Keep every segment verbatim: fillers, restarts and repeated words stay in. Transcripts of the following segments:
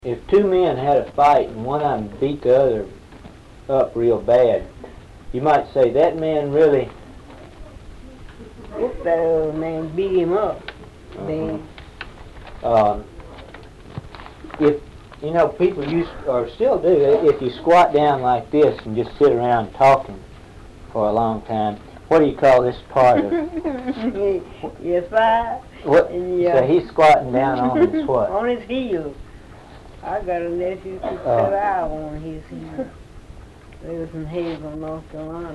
If two men had a fight and one of them beat the other up real bad, you might say that man really whooped that other man, beat him up. uh-huh. Man. Um, if you know, people used or still do, if you squat down like this and just sit around talking for a long time, what do you call this part of? You're five. What? And So he's squatting down on his what? On his heels. I got a nephew who Uh. cut out on his heels. They was in Hazel, North Carolina.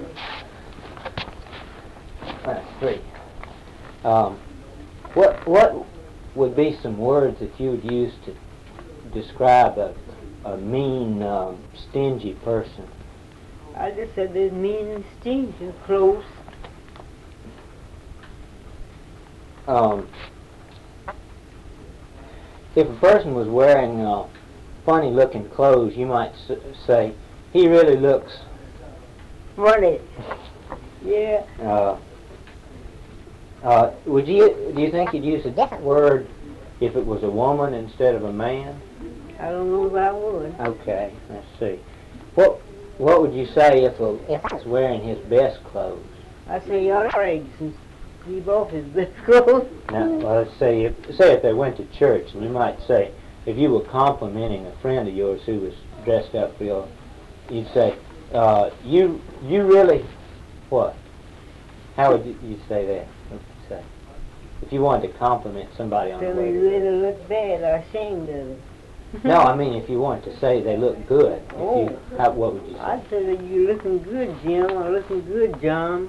That's three. Um, what what would be some words that you would use to describe a a mean, um, stingy person? I just said they're mean and stingy, close. Um, if a person was wearing uh, funny-looking clothes, you might s say he really looks Funny. Yeah. Uh, uh, would you do you think you'd use a different word if it was a woman instead of a man? I don't know if I would. Okay, let's see. What what would you say if a, if I was wearing his best clothes? I say y'all eggs and leave off his best clothes. Now, well, let's say if say if they went to church, and you might say if you were complimenting a friend of yours who was dressed up real, you'd say, uh, "You you really what?" How would you, you say that? What would you say if you wanted to compliment somebody on the So they way? really look bad or ashamed of it. No, I mean if you wanted to say they look good. If Oh. you, how, what would you say? I'd say that you're looking good, Jim, or looking good, John.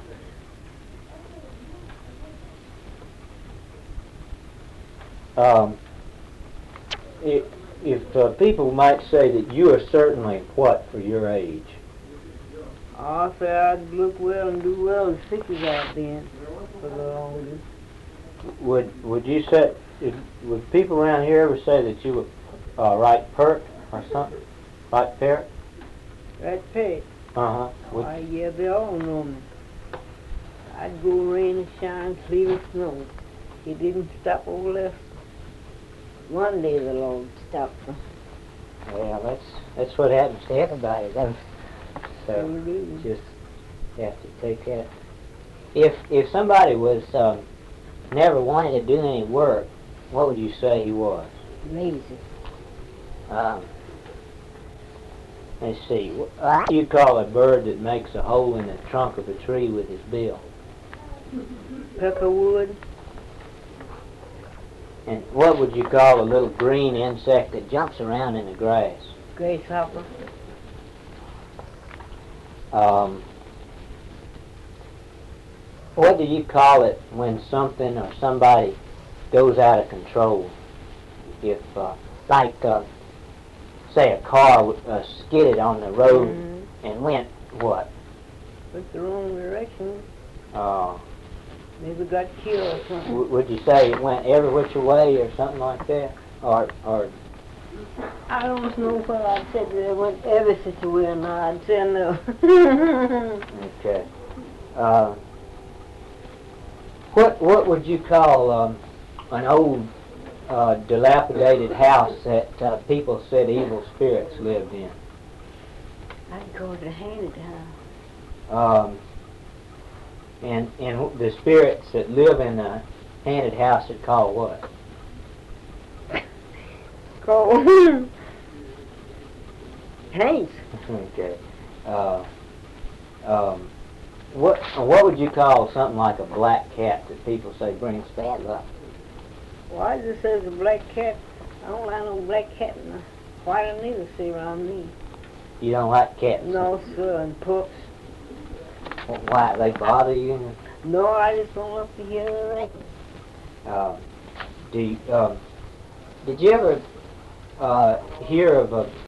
Um, if if uh, people might say that you are certainly what for your age? I'll say I'd look well and do well in sixties out then for the longest. Would would you say if, would people around here ever say that you were uh, right pert or something? Right parrot? Right pay. Uh huh. Why, yeah, they all know me. I'd go rain and shine, sleet or snow. He didn't stop over there. One day the Lord stopped me. Well, that's that's what happens to everybody, doesn't it? So Sure do. just have to take that. If if somebody was um, never wanted to do any work, what would you say he was? Lazy. Um, let's see. What do you call a bird that makes a hole in the trunk of a tree with his bill? Peckerwood. And what would you call a little green insect that jumps around in the grass? Grasshopper. Um, what do you call it when something or somebody goes out of control? If, uh, like, uh, say a car uh, skidded on the road Mm-hmm. and went, what? Went the wrong direction. Uh, Maybe got killed or something. w would you say it went every which way or something like that? Or, or I don't know what I said that it went every such a way or not. I'd say no. okay. Uh, what what would you call um, an old uh, dilapidated house that uh, people said evil spirits lived in? I'd call it a haunted house. Um, and and the spirits that live in a haunted house are called what? Called Hanks. Okay. Uh, um, what what would you call something like a black cat that people say brings bad luck? Why does it say a black cat? I don't like no black cat. No. Why don't neither see around me? You don't like cats? No, sir, and pups. Well, why? They bother you? No, I just don't love to hear the rain. Uh, do you, um, did you ever uh, hear of a